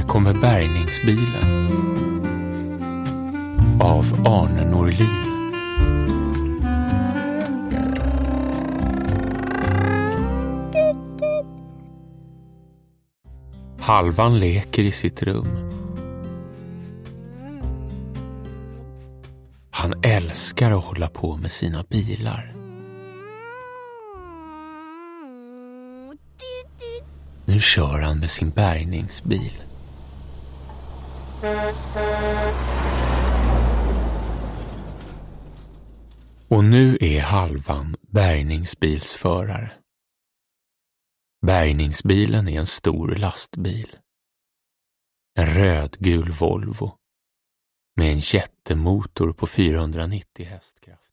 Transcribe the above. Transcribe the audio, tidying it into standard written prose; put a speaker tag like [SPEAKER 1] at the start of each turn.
[SPEAKER 1] kommer bärgningsbilen av Arne Norlin. Halvan leker i sitt rum. Han älskar att hålla på med sina bilar. Nu kör han med sin bärgningsbil. Och nu är Halvan bärgningsbilsförare. Bärgningsbilen är en stor lastbil. En rödgul Volvo med en jättemotor på 490 hästkraft.